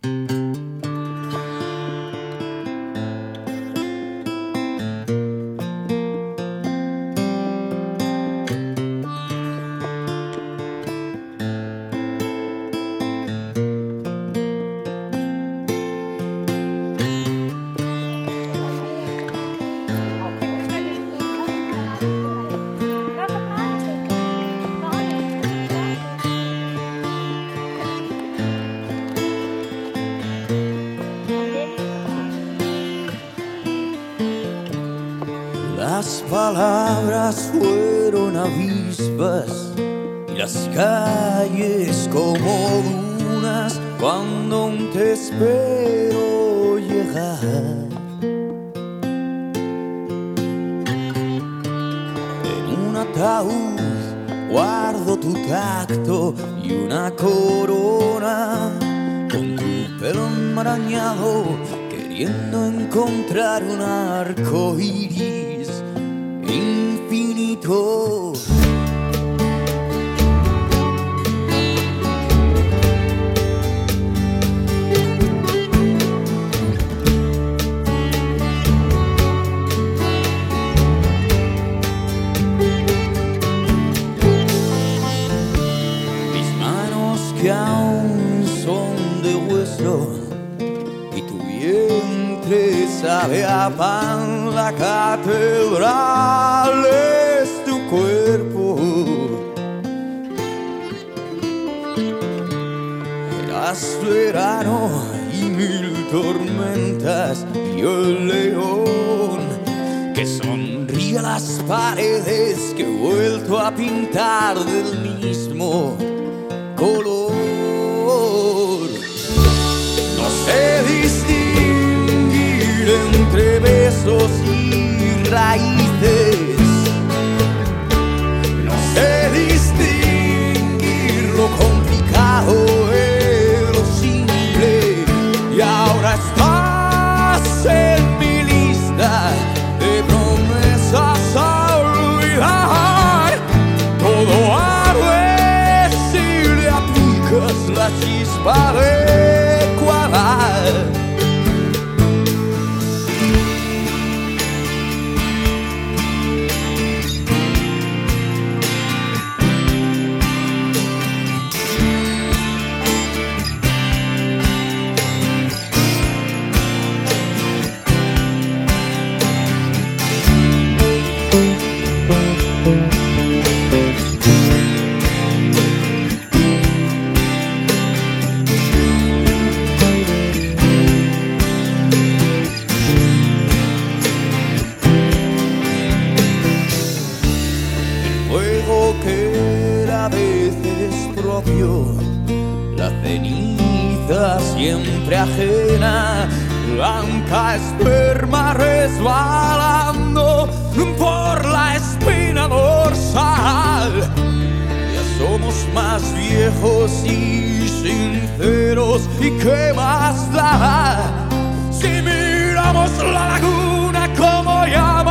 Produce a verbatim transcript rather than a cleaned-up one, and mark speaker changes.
Speaker 1: Las palabras fueron avispas y las calles como dunas cuando aún te espero llegar. En un ataúd guardo tu tacto y una corona con tu pelo enmarañado, queriendo encontrar un arco iris infinito. Mis manos que aún son de hueso y tu vientre sabe a pan, la catedral es tu cuerpo. Eras verano y mil tormentas, y el león que sonríe a las paredes que he vuelto a pintar del mismo color. No sé distinguir entre besos y raíces, no sé distinguir lo complicado de lo simple, y ahora estás en mi lista de promesas a olvidar. Todo arde si le aplicas la chispa adecuada. Que era a veces propio, la ceniza siempre ajena, blanca esperma resbalando por la espina dorsal. Ya somos más viejos y sinceros, ¿y qué más da si miramos la laguna como ya